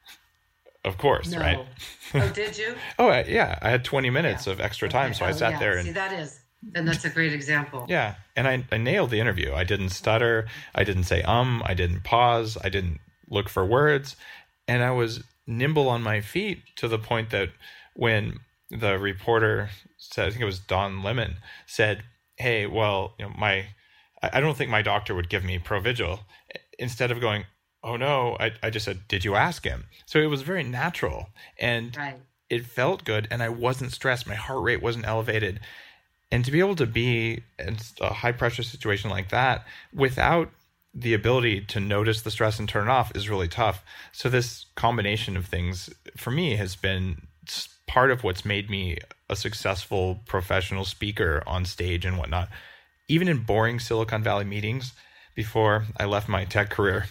[SPEAKER 5] Of course,
[SPEAKER 6] no.
[SPEAKER 5] right?
[SPEAKER 6] Oh, did you?
[SPEAKER 5] oh, I, yeah. I had twenty minutes yeah. of extra time, okay. so I sat
[SPEAKER 6] oh, yeah.
[SPEAKER 5] there. And
[SPEAKER 6] See, that is, and that's a great example.
[SPEAKER 5] Yeah, and I, I nailed the interview. I didn't stutter. I didn't say um. I didn't pause. I didn't look for words. And I was nimble on my feet to the point that when the reporter said, I think it was Don Lemon, said, hey, well, you know, my, I don't think my doctor would give me Provigil. Instead of going, oh no, I, I just said, did you ask him? So it was very natural and
[SPEAKER 6] right.
[SPEAKER 5] it felt good. And I wasn't stressed. My heart rate wasn't elevated. And to be able to be in a high pressure situation like that without the ability to notice the stress and turn it off is really tough. So this combination of things for me has been part of what's made me a successful professional speaker on stage and whatnot. Even in boring Silicon Valley meetings before I left my tech career,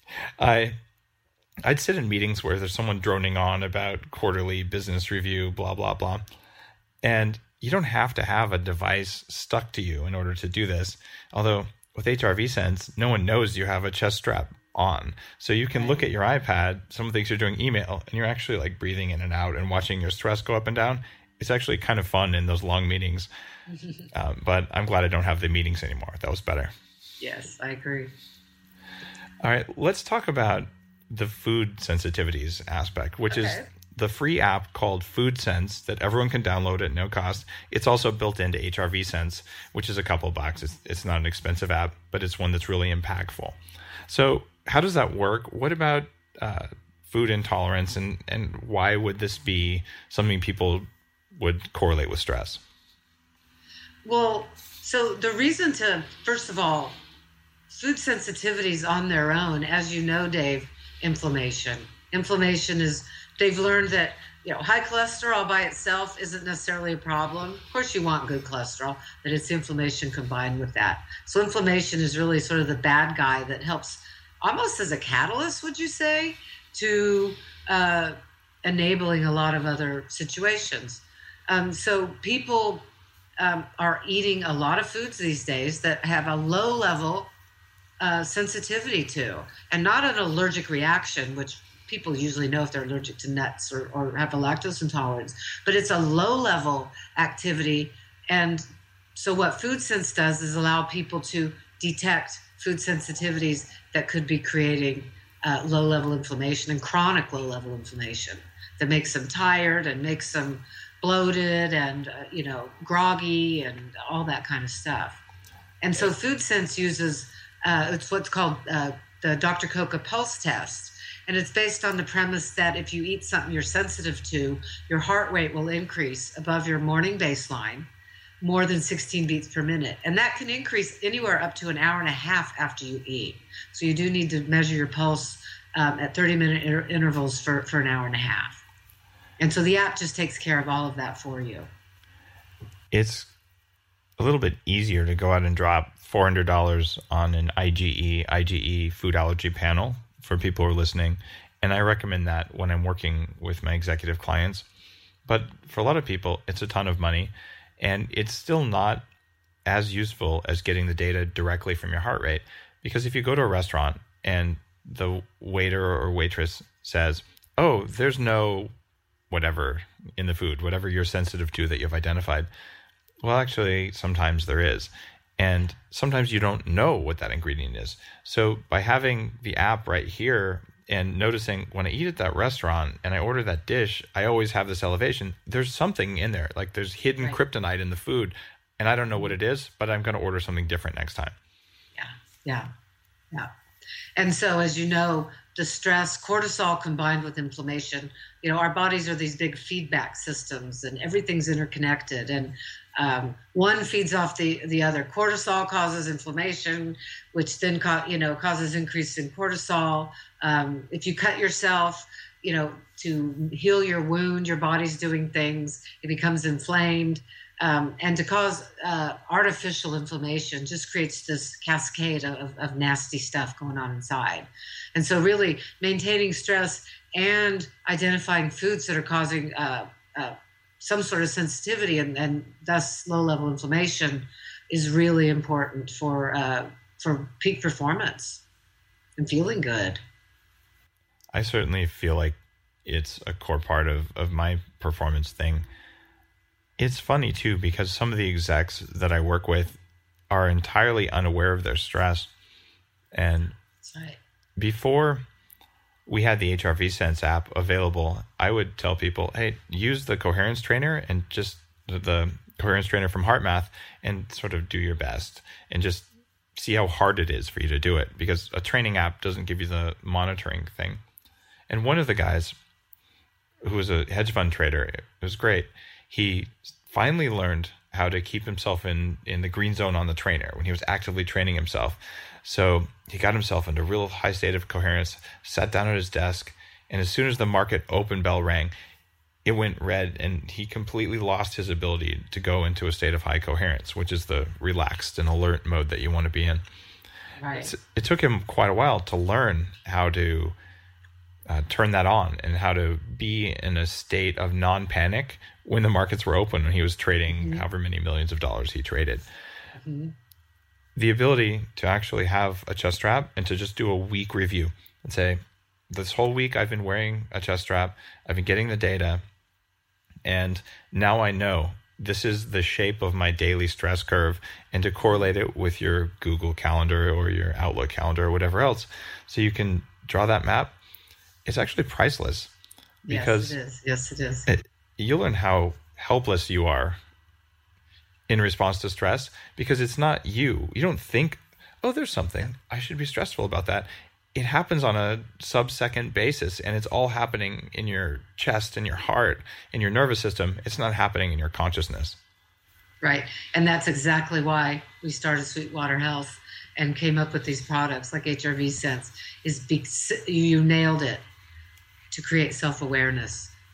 [SPEAKER 5] I, I'd sit in meetings where there's someone droning on about quarterly business review, blah, blah, blah. And you don't have to have a device stuck to you in order to do this. Although with H R V Sense, no one knows you have a chest strap on. So you can look at your iPad, someone thinks you're doing email, and you're actually like breathing in and out and watching your stress go up and down. It's actually kind of fun in those long meetings. um, but I'm glad I don't have the meetings anymore. That was better.
[SPEAKER 6] Yes, I agree.
[SPEAKER 5] All right, let's talk about the food sensitivities aspect, which
[SPEAKER 6] okay.
[SPEAKER 5] is the free app called Food Sense that everyone can download at no cost. It's also built into H R V Sense, which is a couple bucks. It's, it's not an expensive app, but it's one that's really impactful. So how does that work? What about uh, food intolerance, and, and why would this be something people would correlate with stress?
[SPEAKER 6] Well, so the reason to, first of all, food sensitivities on their own, as you know, Dave, inflammation. Inflammation is, they've learned that you know, high cholesterol by itself isn't necessarily a problem. Of course, you want good cholesterol, but it's inflammation combined with that. So inflammation is really sort of the bad guy that helps almost as a catalyst, would you say, to uh, enabling a lot of other situations. Um, so people um, are eating a lot of foods these days that have a low level uh, sensitivity to, and not an allergic reaction, which people usually know if they're allergic to nuts or, or have a lactose intolerance, but it's a low level activity. And so what FoodSense does is allow people to detect food sensitivities that could be creating uh, low level inflammation and chronic low level inflammation that makes them tired and makes them bloated and, uh, you know, groggy and all that kind of stuff. And so FoodSense uses, uh, it's what's called uh, the Doctor Coca Pulse Test. And it's based on the premise that if you eat something you're sensitive to, your heart rate will increase above your morning baseline more than sixteen beats per minute. And that can increase anywhere up to an hour and a half after you eat. So you do need to measure your pulse um, at thirty minute inter- intervals for, for an hour and a half. And so the app just takes care of all of that for you.
[SPEAKER 5] It's a little bit easier to go out and drop four hundred dollars on an I G E, I G E food allergy panel for people who are listening. And I recommend that when I'm working with my executive clients. But for a lot of people, it's a ton of money. And it's still not as useful as getting the data directly from your heart rate. Because if you go to a restaurant and the waiter or waitress says, oh, there's no whatever in the food, whatever you're sensitive to that you've identified. Well, actually, sometimes there is. And sometimes you don't know what that ingredient is. So by having the app right here and noticing when I eat at that restaurant and I order that dish, I always have this elevation. There's something in there, like there's hidden right. kryptonite in the food. And I don't know what it is, but I'm going to order something different next time.
[SPEAKER 6] Yeah, yeah, yeah. And so, as you know, the stress, cortisol combined with inflammation, you know, our bodies are these big feedback systems and everything's interconnected. And um, one feeds off the, the other. Cortisol causes inflammation, which then, co- you know, causes increase in cortisol. Um, if you cut yourself, you know, to heal your wound, your body's doing things, it becomes inflamed. Um, and to cause uh, artificial inflammation just creates this cascade of, of nasty stuff going on inside. And so really maintaining stress and identifying foods that are causing uh, uh, some sort of sensitivity and, and thus low-level inflammation is really important for uh, for peak performance and feeling good.
[SPEAKER 5] I certainly feel like it's a core part of, of my performance thing. It's funny, too, because some of the execs that I work with are entirely unaware of their stress. And
[SPEAKER 6] That's right.
[SPEAKER 5] Before we had the H R V Sense app available, I would tell people, hey, use the coherence trainer and just the coherence trainer from HeartMath and sort of do your best and just see how hard it is for you to do it, because a training app doesn't give you the monitoring thing. And one of the guys who was a hedge fund trader, it was great. He finally learned how to keep himself in, in the green zone on the trainer when he was actively training himself. So he got himself into a real high state of coherence, sat down at his desk, and as soon as the market open bell rang, it went red, and he completely lost his ability to go into a state of high coherence, which is the relaxed and alert mode that you want to be in.
[SPEAKER 6] Right.
[SPEAKER 5] It's, it took him quite a while to learn how to uh, turn that on and how to be in a state of non-panic when the markets were open and he was trading mm-hmm. however many millions of dollars he traded. Mm-hmm. The ability to actually have a chest strap and to just do a week review and say, this whole week I've been wearing a chest strap, I've been getting the data, and now I know this is the shape of my daily stress curve, and to correlate it with your Google Calendar or your Outlook calendar or whatever else, so you can draw that map. It's actually priceless. Because
[SPEAKER 6] yes, it is. Yes, it is.
[SPEAKER 5] It, you'll learn how helpless you are in response to stress, because it's not you. You don't think, oh, there's something, I should be stressful about that. It happens on a sub-second basis, and it's all happening in your chest, in your heart, in your nervous system. It's not happening in your consciousness.
[SPEAKER 6] Right. And that's exactly why we started Sweetwater Health and came up with these products like H R V Sense, is because you nailed it, to create self-awareness.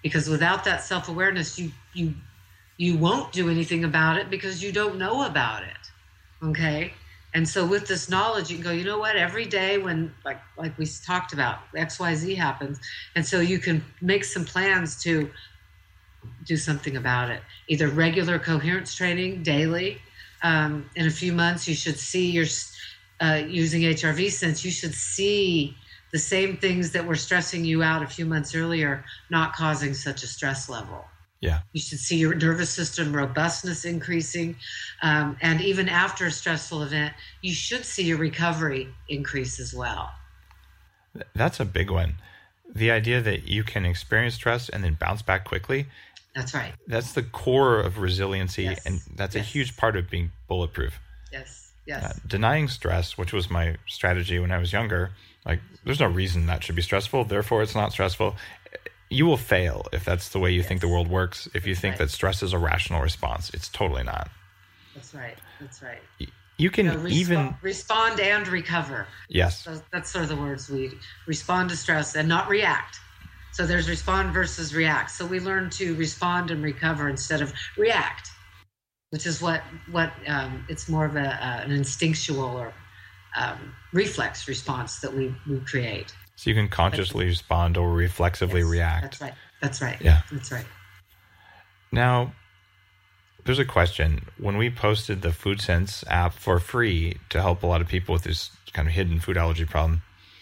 [SPEAKER 6] because without that self-awareness, you you you won't do anything about it because you don't know about it. Okay. And so with this knowledge, you can go, you know what, every day when, like like we talked about, X Y Z happens. And so you can make some plans to do something about it. Either regular coherence training daily. Um, in a few months, you should see your, uh, using H R V Sense, you should see the same things that were stressing you out a few months earlier, not causing such a stress level.
[SPEAKER 5] Yeah.
[SPEAKER 6] You should see your nervous system robustness increasing. Um, and even after a stressful event, you should see your recovery increase as well.
[SPEAKER 5] That's a big one. The idea that you can experience stress and then bounce back quickly.
[SPEAKER 6] That's right.
[SPEAKER 5] That's the core of resiliency.
[SPEAKER 6] Yes.
[SPEAKER 5] And that's
[SPEAKER 6] Yes.
[SPEAKER 5] a huge part of being bulletproof.
[SPEAKER 6] Yes. Yes.
[SPEAKER 5] Uh, denying stress, which was my strategy when I was younger, like there's no reason that should be stressful. Therefore, it's not stressful. You will fail if that's the way you
[SPEAKER 6] Yes.
[SPEAKER 5] think the world works. If you
[SPEAKER 6] That's
[SPEAKER 5] think
[SPEAKER 6] right.
[SPEAKER 5] that stress is a rational response, it's totally not.
[SPEAKER 6] That's right. That's right.
[SPEAKER 5] You can
[SPEAKER 6] You know, respo-
[SPEAKER 5] even,
[SPEAKER 6] respond and recover.
[SPEAKER 5] yes,
[SPEAKER 6] So that's sort of the words we respond to stress and not react. So there's respond versus react. So we learn to respond and recover instead of react, which is what what um, it's more of a, uh, an instinctual or um, reflex response that we, we create.
[SPEAKER 5] so you can consciously respond or reflexively
[SPEAKER 6] Yes,
[SPEAKER 5] react.
[SPEAKER 6] That's right. That's right.
[SPEAKER 5] Yeah.
[SPEAKER 6] That's right.
[SPEAKER 5] Now, there's a question. When we posted the Food Sense app for free to help a lot of people with this kind of hidden food allergy problem,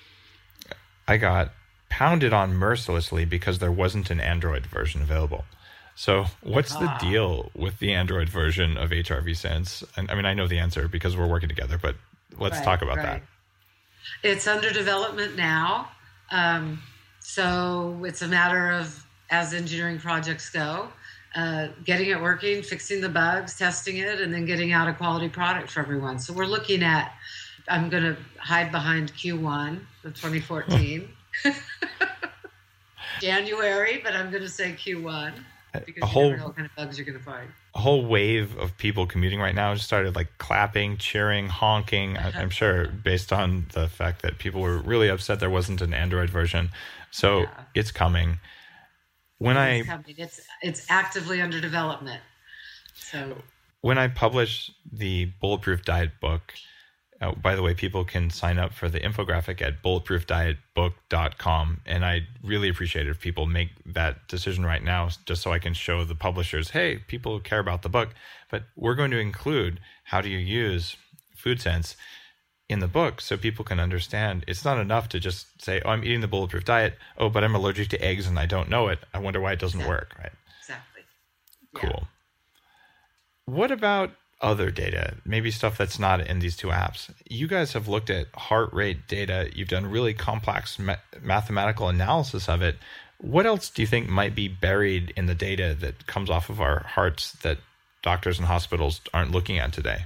[SPEAKER 5] I got pounded on mercilessly because there wasn't an Android version available. So what's the
[SPEAKER 6] Ah.
[SPEAKER 5] deal with the Android version of H R V Sense? And I mean, I know the answer because we're working together, but let's
[SPEAKER 6] Right,
[SPEAKER 5] talk about
[SPEAKER 6] right.
[SPEAKER 5] that.
[SPEAKER 6] It's under development now. Um, so it's a matter of, as engineering projects go, uh, getting it working, fixing the bugs, testing it, and then getting out a quality product for everyone. So we're looking at, I'm going to hide behind Q one of twenty fourteen. January, but I'm going to say Q one because
[SPEAKER 5] A
[SPEAKER 6] you
[SPEAKER 5] whole
[SPEAKER 6] never know what kind of bugs you're going to find.
[SPEAKER 5] a whole wave of people commuting right now just started like clapping, cheering, honking. I, I'm sure based on the fact that people were really upset there wasn't an Android version. So
[SPEAKER 6] Yeah.
[SPEAKER 5] it's coming. When
[SPEAKER 6] It's
[SPEAKER 5] I
[SPEAKER 6] coming. It's it's actively under development. So
[SPEAKER 5] when I publish the Bulletproof Diet book, uh, by the way, people can sign up for the infographic at bulletproof diet book dot com. And I really appreciate it if people make that decision right now, just so I can show the publishers, hey, people care about the book. But we're going to include how do you use Food Sense in the book so people can understand it's not enough to just say, oh, I'm eating the Bulletproof Diet. Oh, but I'm allergic to eggs and I don't know it. I wonder why it doesn't
[SPEAKER 6] Exactly.
[SPEAKER 5] work, right?
[SPEAKER 6] exactly. Yeah.
[SPEAKER 5] Cool. What about other data, maybe stuff that's not in these two apps? You guys have looked at heart rate data. You've done really complex ma- mathematical analysis of it. What else do you think might be buried in the data that comes off of our hearts that doctors and hospitals aren't looking at today?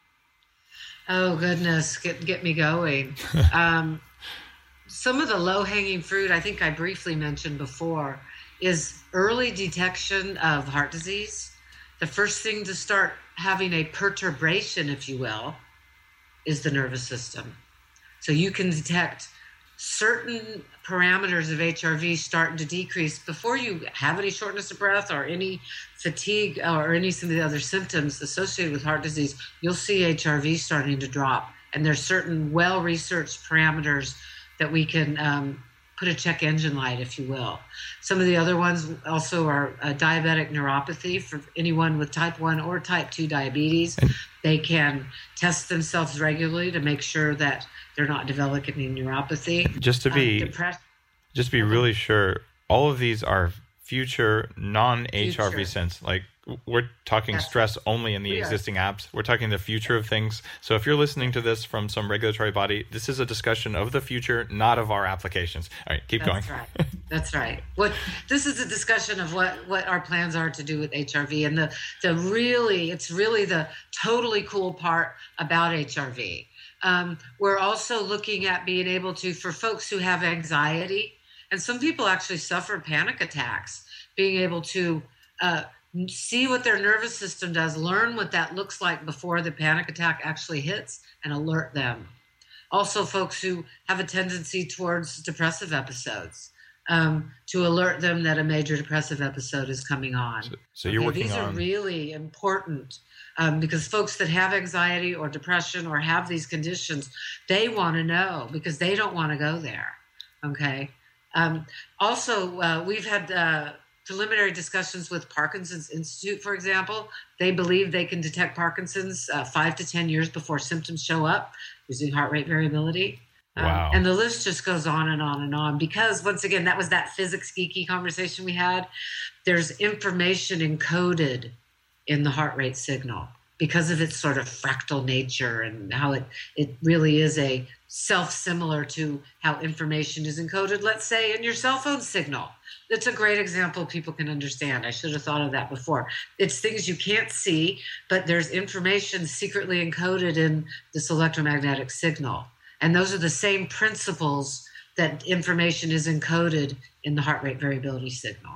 [SPEAKER 6] Oh goodness, get get me going. um, some of the low-hanging fruit, I think I briefly mentioned before, is early detection of heart disease. The first thing to start having a perturbation, if you will, is the nervous system. So you can detect certain parameters of H R V starting to decrease before you have any shortness of breath or any fatigue or any some of the other symptoms associated with heart disease. You'll see H R V starting to drop. And there's certain well-researched parameters that we can um, put a check engine light, if you will. Some of the other ones also are uh, diabetic neuropathy for anyone with type one or type two diabetes. They can test themselves regularly to make sure that they're not developing neuropathy.
[SPEAKER 5] Just to be
[SPEAKER 6] Um, depress-
[SPEAKER 5] just to be really sure, all of these are future non-H R V
[SPEAKER 6] Future.
[SPEAKER 5] sense. Like we're talking
[SPEAKER 6] That's
[SPEAKER 5] stress only in the
[SPEAKER 6] We are.
[SPEAKER 5] existing apps. We're talking the future of things. So if you're listening to this from some regulatory body, this is a discussion of the future, not of our applications. All right, keep
[SPEAKER 6] That's
[SPEAKER 5] going.
[SPEAKER 6] right. That's right. What this is a discussion of what what our plans are to do with H R V, and the the really it's really the totally cool part about H R V. Um, we're also looking at being able to, for folks who have anxiety, and some people actually suffer panic attacks, being able to uh, see what their nervous system does, learn what that looks like before the panic attack actually hits, and alert them. Also, folks who have a tendency towards depressive episodes. um, to alert them that a major depressive episode is coming on.
[SPEAKER 5] So, so you're
[SPEAKER 6] okay,
[SPEAKER 5] working
[SPEAKER 6] these
[SPEAKER 5] on...
[SPEAKER 6] are really important um, because folks that have anxiety or depression or have these conditions, they want to know because they don't want to go there. Okay. Um, also, uh, we've had uh, preliminary discussions with Parkinson's Institute, for example. They believe they can detect Parkinson's uh, five to ten years before symptoms show up using heart rate variability.
[SPEAKER 5] Wow.
[SPEAKER 6] Um, and the list just goes on and on and on because, once again, that was that physics geeky conversation we had. There's information encoded in the heart rate signal because of its sort of fractal nature and how it, it really is a self-similar to how information is encoded, let's say, in your cell phone signal. It's a great example people can understand. I should have thought of that before. It's things you can't see, but there's information secretly encoded in this electromagnetic signal. And those are the same principles that information is encoded in the heart rate variability signal.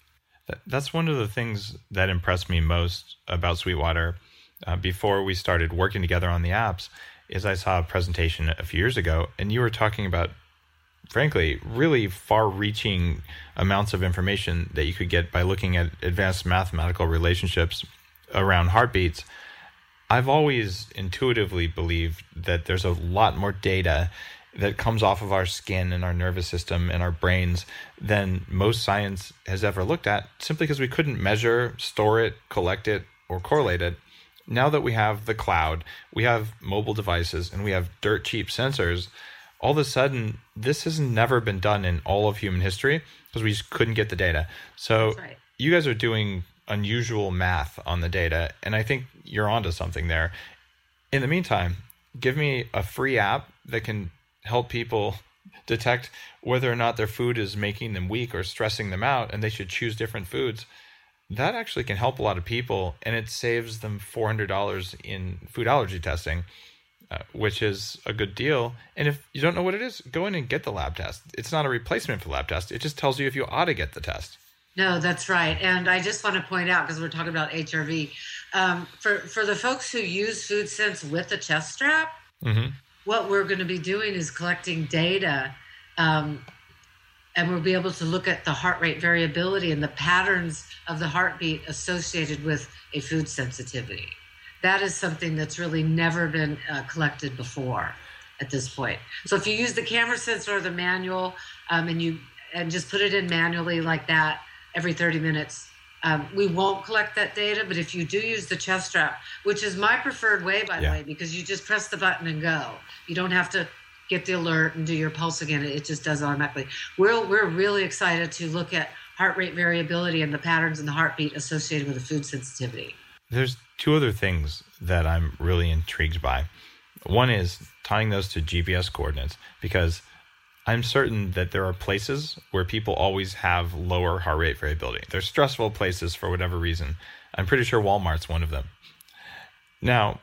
[SPEAKER 5] That's one of the things that impressed me most about Sweetwater uh, before we started working together on the apps is I saw a presentation a few years ago, and you were talking about, frankly, really far-reaching amounts of information that you could get by looking at advanced mathematical relationships around heartbeats. I've always intuitively believed that there's a lot more data that comes off of our skin and our nervous system and our brains than most science has ever looked at, simply because we couldn't measure, store it, collect it, or correlate it. Now that we have the cloud, we have mobile devices, and we have dirt cheap sensors, all of a sudden, this has never been done in all of human history because we just couldn't get the data. So
[SPEAKER 6] That's right.
[SPEAKER 5] You guys are doing unusual math on the data, and I think you're onto something there. In the meantime, give me a free app that can help people detect whether or not their food is making them weak or stressing them out, and they should choose different foods. That actually can help a lot of people, and it saves them four hundred dollars in food allergy testing, uh, which is a good deal. And if you don't know what it is, go in and get the lab test. It's not a replacement for the lab test. It just tells you if you ought to get the test.
[SPEAKER 6] No, that's right. And I just want to point out, because we're talking about H R V, um, for, for the folks who use FoodSense with a chest strap,
[SPEAKER 5] mm-hmm.
[SPEAKER 6] what we're going to be doing is collecting data, um, and we'll be able to look at the heart rate variability and the patterns of the heartbeat associated with a food sensitivity. That is something that's really never been uh, collected before at this point. So if you use the camera sensor or the manual, um, and you and just put it in manually like that every thirty minutes, um, we won't collect that data. But if you do use the chest strap, which is my preferred way, by
[SPEAKER 5] Yeah.
[SPEAKER 6] the way, because you just press the button and go. You don't have to get the alert and do your pulse again. It just does automatically. We're, we're really excited to look at heart rate variability and the patterns in the heartbeat associated with a food sensitivity.
[SPEAKER 5] There's two other things that I'm really intrigued by. One is tying those to G P S coordinates, because I'm certain that there are places where people always have lower heart rate variability. They're stressful places for whatever reason. I'm pretty sure Walmart's one of them. Now,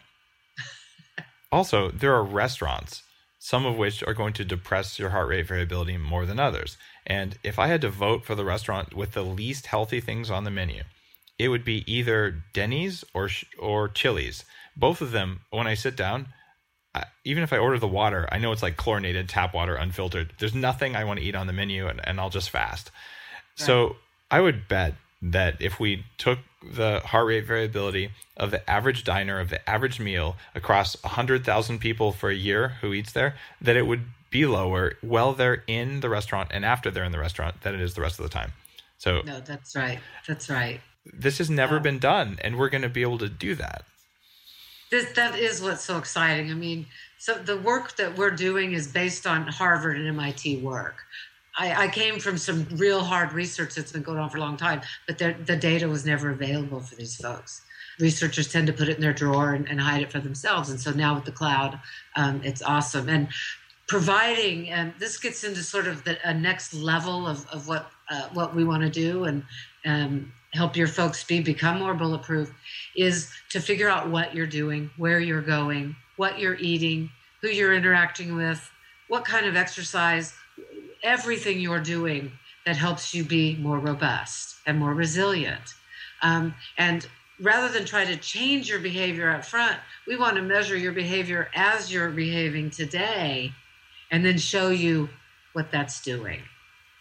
[SPEAKER 5] also, there are restaurants, some of which are going to depress your heart rate variability more than others. And if I had to vote for the restaurant with the least healthy things on the menu, it would be either Denny's or or Chili's. Both of them, when I sit down, I, even if I order the water, I know it's like chlorinated tap water, unfiltered. There's nothing I want to eat on the menu, and, and I'll just fast. Right. So I would bet that if we took the heart rate variability of the average diner, of the average meal across one hundred thousand people for a year who eats there, that it would be lower while they're in the restaurant and after they're in the restaurant than it is the rest of the time. So
[SPEAKER 6] No, that's right. That's right.
[SPEAKER 5] This has never
[SPEAKER 6] Yeah.
[SPEAKER 5] been done, and we're going to be able to do that.
[SPEAKER 6] This, that is what's so exciting. I mean, so the work that we're doing is based on Harvard and M I T work. I, I came from some real hard research that's been going on for a long time, but the, the data was never available for these folks. Researchers tend to put it in their drawer and, and hide it for themselves. And so now with the cloud, um, it's awesome. And providing, and this gets into sort of the a next level of, of what uh, what we want to do and um, help your folks be become more bulletproof, is to figure out what you're doing, where you're going, what you're eating, who you're interacting with, what kind of exercise, everything you're doing that helps you be more robust and more resilient. Um, and rather than try to change your behavior up front, we want to measure your behavior as you're behaving today and then show you what that's doing.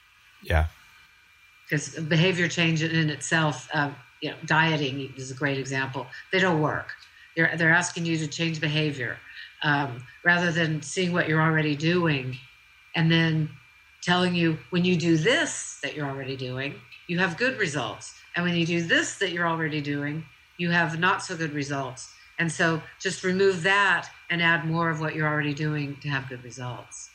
[SPEAKER 5] Yeah.
[SPEAKER 6] Because behavior change in itself, uh, you know, dieting is a great example. They don't work. They're, they're asking you to change behavior um, rather than seeing what you're already doing and then telling you when you do this that you're already doing, you have good results. And when you do this that you're already doing, you have not so good results. And so just remove that and add more of what you're already doing to have good results.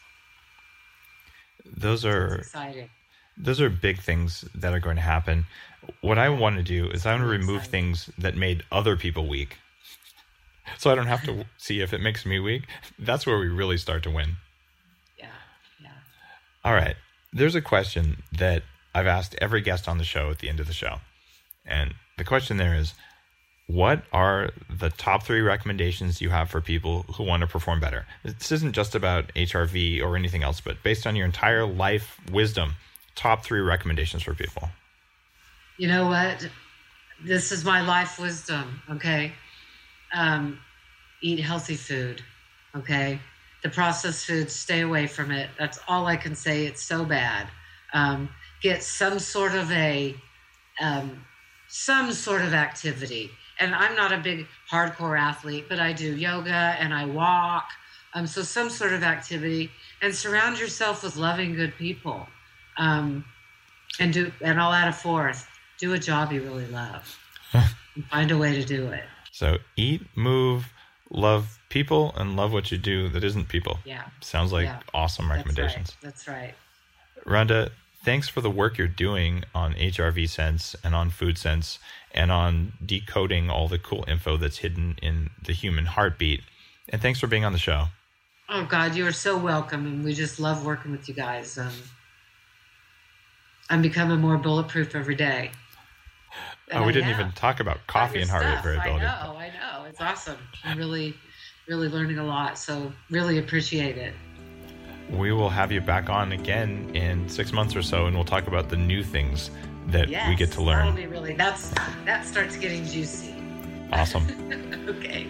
[SPEAKER 5] Those are
[SPEAKER 6] It's exciting.
[SPEAKER 5] Those are big things that are going to happen. What I want to do is I want to remove things that made other people weak. So I don't have to see if it makes me weak. That's where we really start to win.
[SPEAKER 6] Yeah, yeah.
[SPEAKER 5] All right. There's a question that I've asked every guest on the show at the end of the show. And the question there is, what are the top three recommendations you have for people who want to perform better? This isn't just about H R V or anything else, but based on your entire life wisdom, top three recommendations for people.
[SPEAKER 6] You know what? This is my life wisdom, okay? Um, eat healthy food, okay? The processed foods, stay away from it. That's all I can say. It's so bad. Um, get some sort of a, um, some sort of activity. And I'm not a big hardcore athlete, but I do yoga and I walk. Um, so some sort of activity, and surround yourself with loving, good people. Um, and do, and I'll add a fourth, do a job you really love and find a way to do it.
[SPEAKER 5] So eat, move, love people, and love what you do that isn't people.
[SPEAKER 6] Yeah.
[SPEAKER 5] Sounds like
[SPEAKER 6] Yeah.
[SPEAKER 5] awesome recommendations.
[SPEAKER 6] That's right. That's right.
[SPEAKER 5] Rhonda, thanks for the work you're doing on H R V Sense and on Food Sense and on decoding all the cool info that's hidden in the human heartbeat. And thanks for being on the show.
[SPEAKER 6] Oh, God, you are so welcome. And we just love working with you guys. Um, I'm becoming more bulletproof every day.
[SPEAKER 5] Oh, we
[SPEAKER 6] I
[SPEAKER 5] didn't
[SPEAKER 6] am.
[SPEAKER 5] even talk about coffee
[SPEAKER 6] Your
[SPEAKER 5] and heart rate
[SPEAKER 6] stuff.
[SPEAKER 5] variability.
[SPEAKER 6] I know, I know. It's awesome. I'm really, really learning a lot. So really appreciate it.
[SPEAKER 5] We will have you back on again in six months or so, and we'll talk about the new things that
[SPEAKER 6] Yes,
[SPEAKER 5] we get to
[SPEAKER 6] that'll
[SPEAKER 5] learn.
[SPEAKER 6] be really, that's, that starts getting juicy.
[SPEAKER 5] Awesome.
[SPEAKER 6] Okay.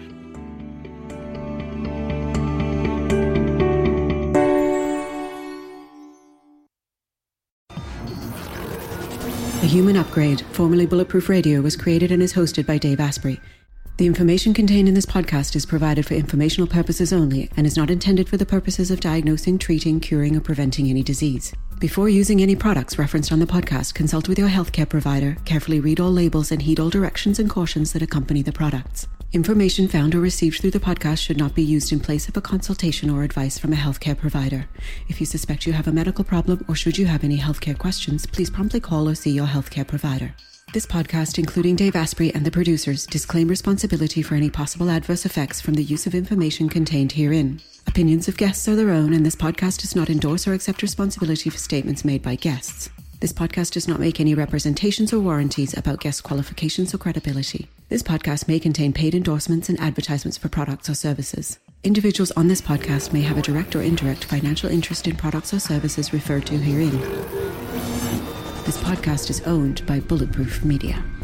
[SPEAKER 1] The Human Upgrade, formerly Bulletproof Radio, was created and is hosted by Dave Asprey. The information contained in this podcast is provided for informational purposes only and is not intended for the purposes of diagnosing, treating, curing, or preventing any disease. Before using any products referenced on the podcast, consult with your healthcare provider, carefully read all labels, and heed all directions and cautions that accompany the products. Information found or received through the podcast should not be used in place of a consultation or advice from a healthcare provider. If you suspect you have a medical problem or should you have any healthcare questions, please promptly call or see your healthcare provider. This podcast, including Dave Asprey and the producers, disclaim responsibility for any possible adverse effects from the use of information contained herein. Opinions of guests are their own, and this podcast does not endorse or accept responsibility for statements made by guests. This podcast does not make any representations or warranties about guest qualifications or credibility. This podcast may contain paid endorsements and advertisements for products or services. Individuals on this podcast may have a direct or indirect financial interest in products or services referred to herein. This podcast is owned by Bulletproof Media.